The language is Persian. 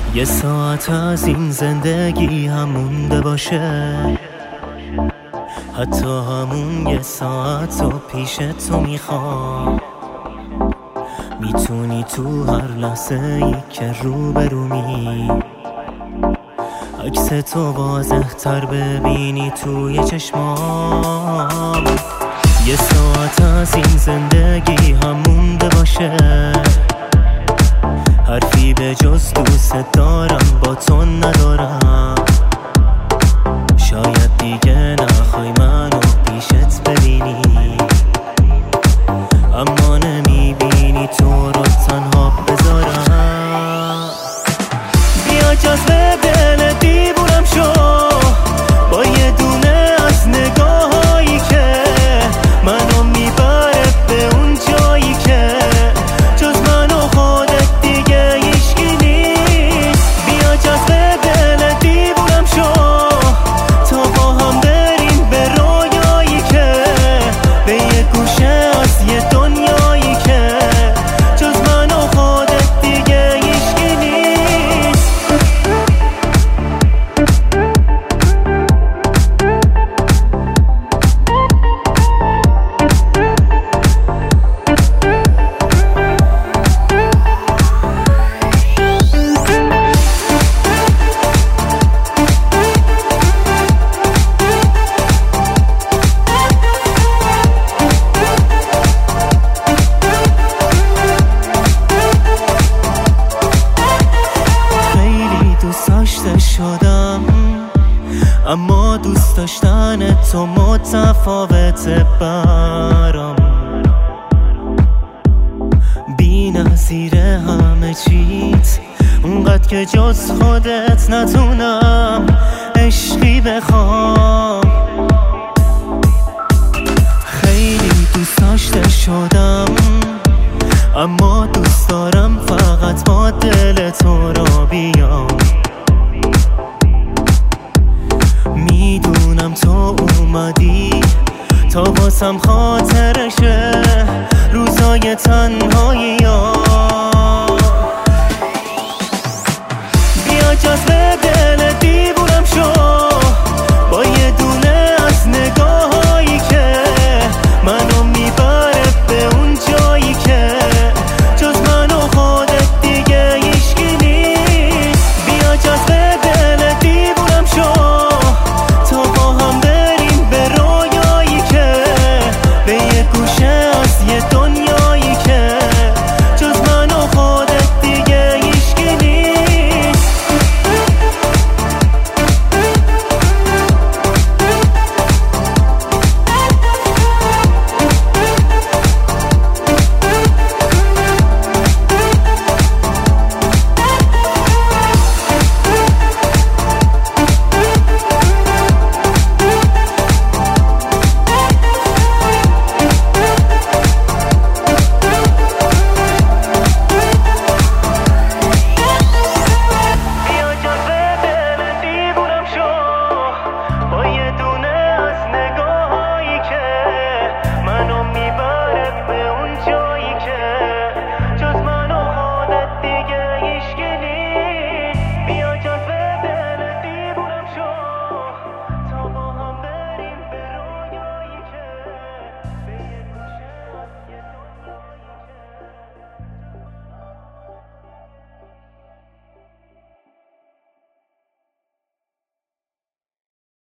یه ساعت از این زندگی هم مونده باشه، حتی همون یه ساعت رو پیش تو میخوام. میتونی تو هر لحظه ای که روبرومی عکس تو واضح تر ببینی توی چشمام. یه ساعت از این زندگی هم مونده باشه، حرفی به جز دوست دارم با تو ندارم. شاید دیگه نخوای منو پیشت ببینی، اما نمیبینی تو رو تنها بذارم. بیا جذب دل دیوونم شو با یه دونه از نگاهایی که منو میبره به اون جایی که جز من و خودت دیگه هیچکی نیست. بیا جذب دل دیوونم شو تا با هم بریم به رویایی که به یه گوشه از یه دنیایی که جز من و خودت دیگه هیچکی نیست. شدم اما دوست داشتن تو متفاوته برام. بی نظیر همه چیت، اونقدر که جز خودت نتونم عشقی بخوام. خیلی دوست داشته شدم اما دوست دارم فقط با دل تو را بیام. میدونم تو اومدی تا واسم خاطرشه روزای تنهایی.